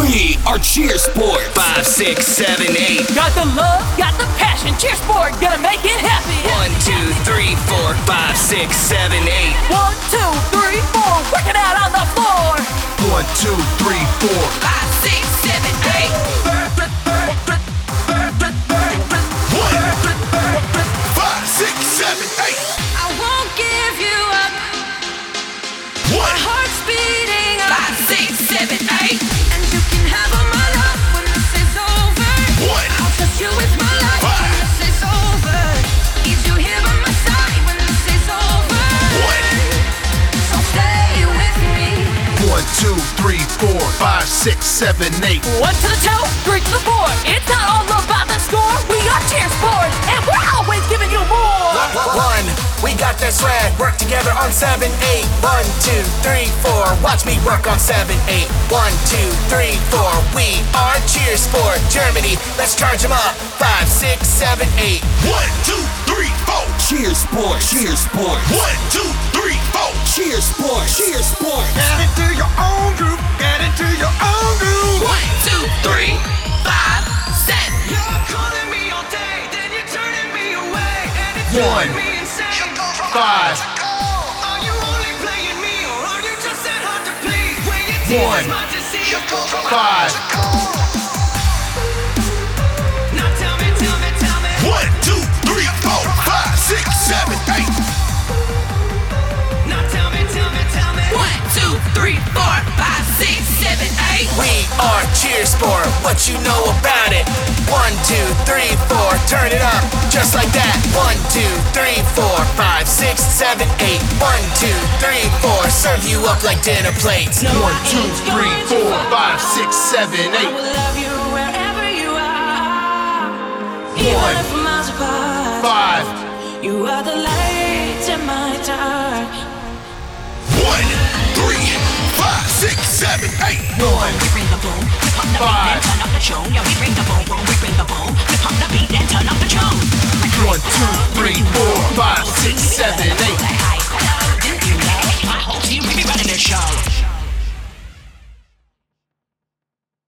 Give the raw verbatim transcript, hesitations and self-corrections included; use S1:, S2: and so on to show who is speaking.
S1: We are Cheersport. Five, six, seven, eight.
S2: Got the love, got the passion. Cheersport, gonna make it happy.
S1: One, two, three, four, five, six, seven, eight.
S2: One, two, three, four. Working out on the floor.
S3: One, two, three, four.
S2: Five, six, seven, eight.
S3: Five, six, seven, eight.
S2: I won't give you up.
S3: One.
S2: My heart's beating up. Five, six, seven, eight. And you can have all my love when this is over.
S3: One.
S2: I'll trust you with my life
S3: Five.
S2: when this is over. Need you here by my side when this is over.
S3: One.
S2: So stay with me.
S3: One, two, three, four, five, six, seven, eight.
S2: One to the two, three to the four. It's not all about the score. We are Cheersport, and we're always giving you more.
S4: One, we got that swag. Work together on seven, eight. One, two, three, four. Watch me work on seven, eight. One, two, three, four. We are Cheersport, Germany. Let's charge them up. Five, six, seven, eight.
S3: One, two, three, four.
S1: Cheersport. Cheersport.
S3: One, two, three, four.
S1: Cheersport. Cheersport.
S3: Get into your own group. Get into your own group.
S2: One, two, three, five, seven.
S5: You're calling me all day, then you're turning me away, and it's
S3: One.
S5: driving me insane.
S3: Five.
S5: Are you only playing me, or are you just that hard to please? When you tease
S3: One.
S5: my disease.
S3: Five.
S5: Now tell me, tell me, tell me.
S3: One, two, three, four, five, six, seven, eight.
S5: Now tell me, tell me, tell me.
S2: One, two, three, four, five, six, seven, eight.
S4: We are Cheersport. What you know about it? One, two, three, four. Turn it up just like that. One, two, three, four, five, six, seven, eight. One, two, three, four. Serve you up like dinner plates.
S3: One, two, three, four, five, six, seven,
S2: I
S3: eight.
S2: will love you wherever you are. Even
S3: One.
S2: if we're miles apart.
S3: Five.
S2: You are the light in my dark.
S3: One, three, five, six, seven, eight.
S2: One. We bring the boom, we pump the
S3: Five.
S2: beat and turn up the tune. Yeah, we bring the boom, boom, we bring the boom, we pump the beat and turn up the tune.
S3: One, two, three, four.